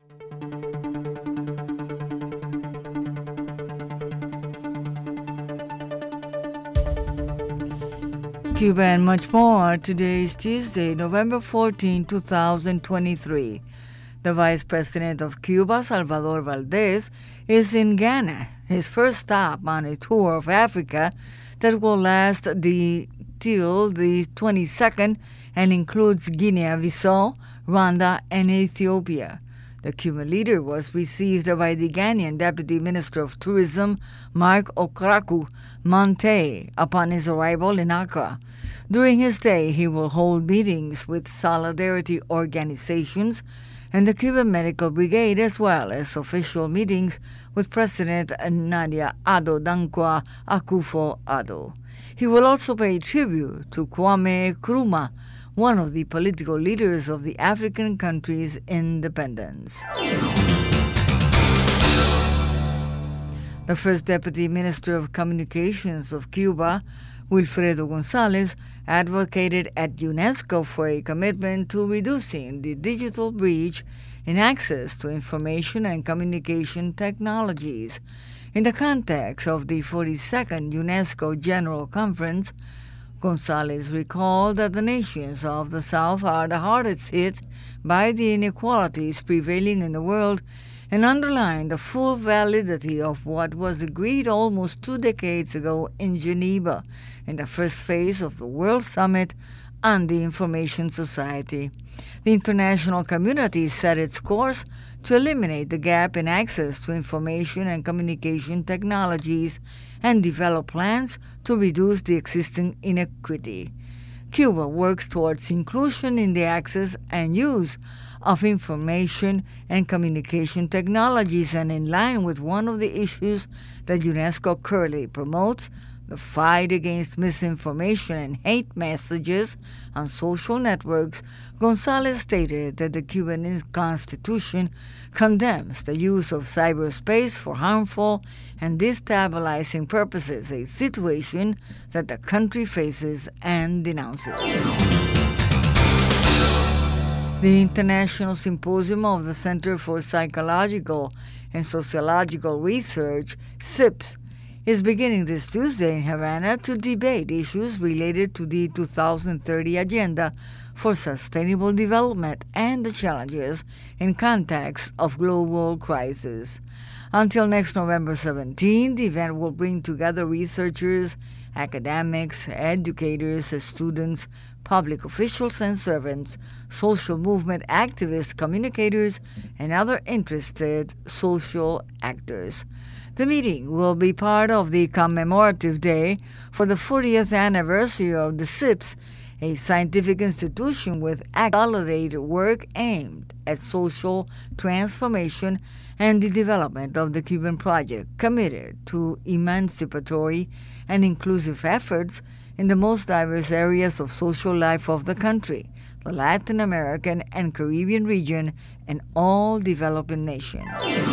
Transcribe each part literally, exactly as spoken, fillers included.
Cuba and much more. Today is Tuesday, November fourteenth, twenty twenty-three. The Vice President of Cuba, Salvador Valdez, is in Ghana, his first stop on a tour of Africa that will last the, till the twenty-second and includes Guinea-Bissau, Rwanda, and Ethiopia. The Cuban leader was received by the Ghanaian Deputy Minister of Tourism, Mark Okraku Monte, upon his arrival in Accra. During his stay, he will hold meetings with solidarity organizations and the Cuban Medical Brigade, as well as official meetings with President Nadia Addo Dankwa Akufo-Addo. He will also pay tribute to Kwame Nkrumah, one of the political leaders of the African country's independence. The first Deputy Minister of Communications of Cuba, Wilfredo González, advocated at UNESCO for a commitment to reducing the digital breach in access to information and communication technologies. In the context of the forty-second UNESCO General Conference, González recalled that the nations of the South are the hardest hit by the inequalities prevailing in the world and underlined the full validity of what was agreed almost two decades ago in Geneva in the first phase of the World Summit on the Information Society. The international community set its course to eliminate the gap in access to information and communication technologies and develop plans to reduce the existing inequity. Cuba works towards inclusion in the access and use of information and communication technologies, and in line with one of the issues that UNESCO currently promotes, the fight against misinformation and hate messages on social networks, González stated that the Cuban Constitution condemns the use of cyberspace for harmful and destabilizing purposes, a situation that the country faces and denounces. The International Symposium of the Center for Psychological and Sociological Research, C I P S, is beginning this Tuesday in Havana to debate issues related to the two thousand thirty Agenda for Sustainable Development and the challenges in context of global crisis. Until next November seventeenth, the event will bring together researchers, academics, educators, students, public officials and servants, social movement activists, communicators, and other interested social actors. The meeting will be part of the commemorative day for the fortieth anniversary of the C I P S, a scientific institution with consolidated work aimed at social transformation and the development of the Cuban project, committed to emancipatory and inclusive efforts in the most diverse areas of social life of the country, the Latin American and Caribbean region, and all developing nations.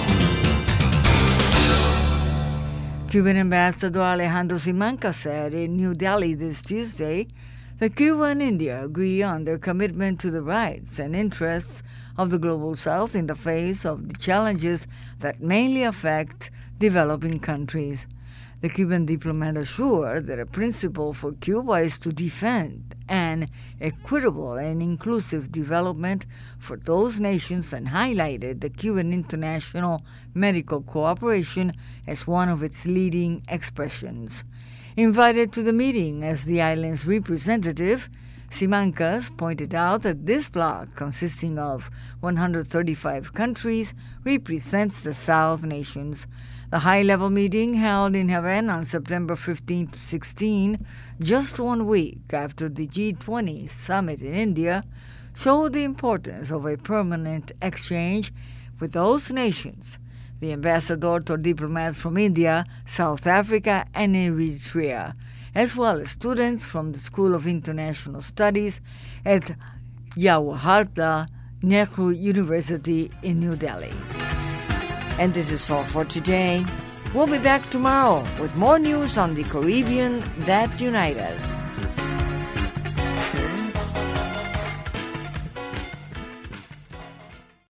Cuban Ambassador Alejandro Simancas said in New Delhi this Tuesday that Cuba and India agree on their commitment to the rights and interests of the Global South in the face of the challenges that mainly affect developing countries. The Cuban diplomat assured that a principle for Cuba is to defend an equitable and inclusive development for those nations, and highlighted the Cuban international medical cooperation as one of its leading expressions. Invited to the meeting as the island's representative, Simancas pointed out that this bloc, consisting of one hundred thirty-five countries, represents the South nations. The high-level meeting held in Havana on September fifteenth to sixteenth, just one week after the G twenty summit in India, showed the importance of a permanent exchange with those nations. The ambassador told diplomats from India, South Africa, and Eritrea, as well as students from the School of International Studies at Jawaharlal Nehru University in New Delhi. And this is all for today. We'll be back tomorrow with more news on the Caribbean that unite us.